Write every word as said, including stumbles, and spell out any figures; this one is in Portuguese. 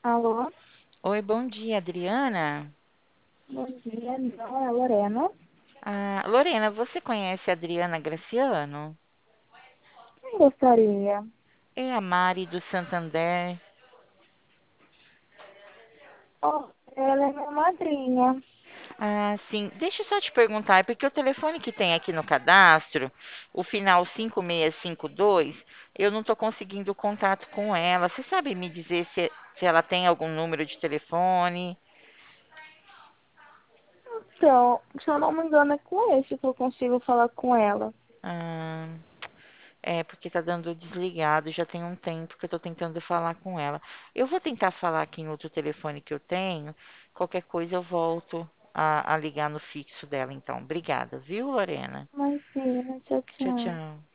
Alô, Oi, bom dia, Adriana. bom dia, não, é a Lorena. Ah, Lorena, você conhece a Adriana Graciano? Quem gostaria? É a Mari do Santander. Oh, ela é minha madrinha, Ah, sim. Deixa eu só te perguntar, é porque o telefone que tem aqui no cadastro, o final cinco seis cinco dois, eu não estou conseguindo contato com ela. Você sabe me dizer se, se ela tem algum número de telefone? então, se eu não me engano, é com esse que eu consigo falar com ela. Ah, é, porque tá dando desligado, já tem um tempo que eu tô tentando falar com ela. Eu vou tentar falar aqui em outro telefone que eu tenho. Qualquer coisa eu volto a, a ligar no fixo dela, então. Obrigada, viu, Lorena? Imagina, tchau, Tchau, tchau. tchau.